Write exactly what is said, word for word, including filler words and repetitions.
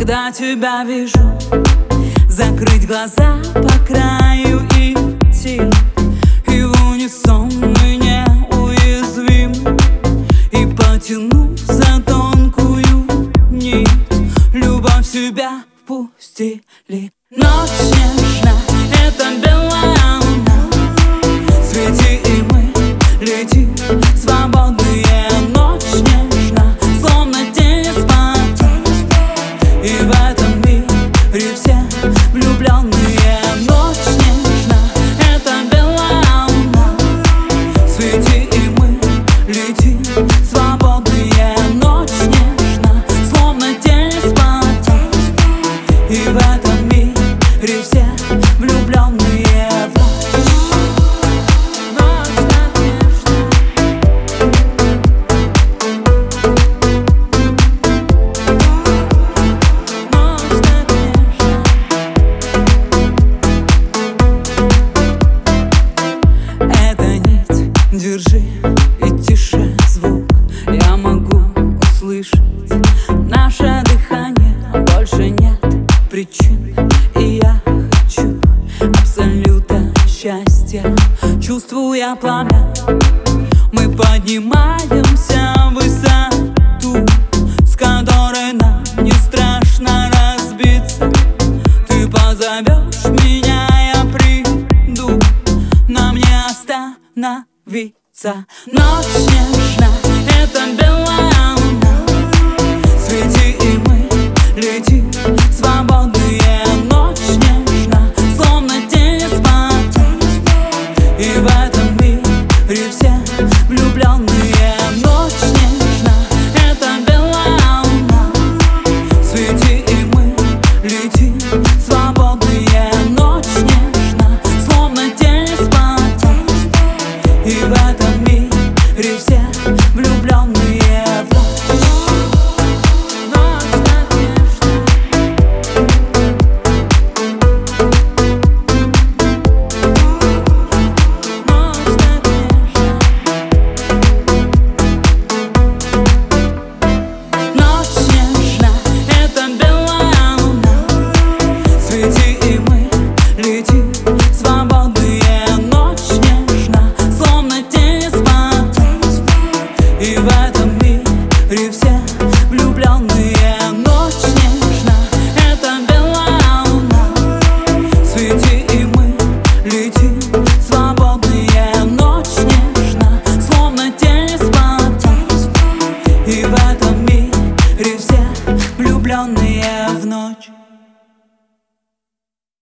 когда тебя вижу, закрыть глаза по краю идти, и в унисон мы неуязвим, и потянув за тонкую нить, любовь в себя впустили. Ночь нежна, это белая луна, свети, и мы летим свободные. Ночь нежна, словно день спать, и в этом мире все влюбленные. Ночь нежна, это белая луна, свети, и мы летим свободные. Ночь нежна, словно день спать, и в этом мире все влюбленные. Держи, и тише звук, я могу услышать наше дыхание. Больше нет причин, и я хочу абсолюта счастья. Чувствуя пламя, мы поднимаемся в высоту, с которой нам не страшно разбиться. Ты позовешь меня, я приду, нам не остановиться. Ночь